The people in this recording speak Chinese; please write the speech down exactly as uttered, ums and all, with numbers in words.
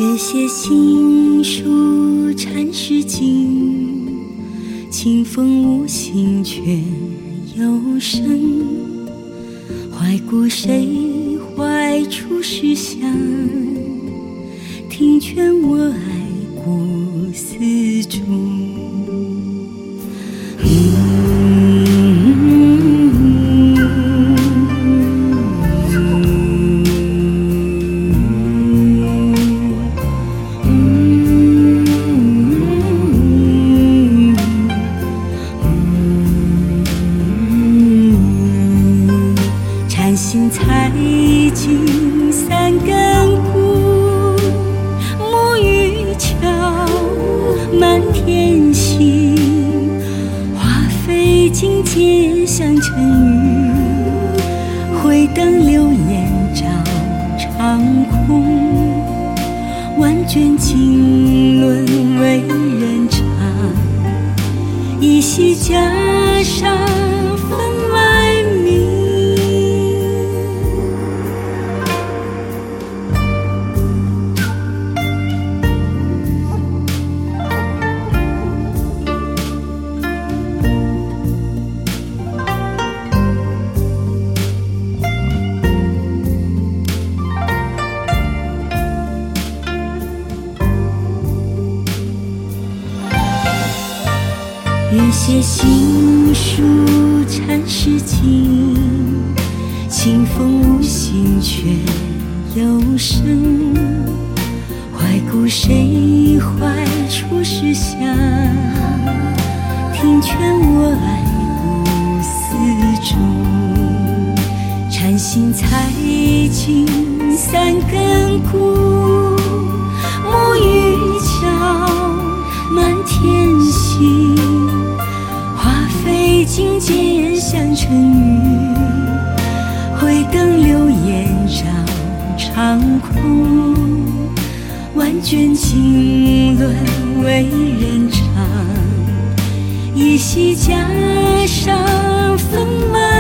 月写新书禅诗经，清风无心却有声。怀古谁怀出世香，听劝我爱故思中。禅心采尽三根骨，木鱼桥满天星，花飞尽皆像尘雨，回灯流烟照长空。万卷经纶为人唱，一夕袈裟分外明。月写新书禅诗经，清风无心却有声。怀古谁怀出世香，听劝我爱故思中。禅心采尽三根骨，木鱼桥满天星，尽皆像尘雨，回灯流烟照长空。万卷经纶为人唱，一夕袈裟分外